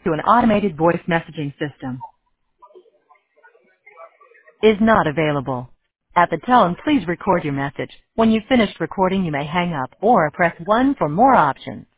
to an automated voice messaging system is not available. At the tone, please record your message. When you've finished recording, you may hang up or press 1 for more options.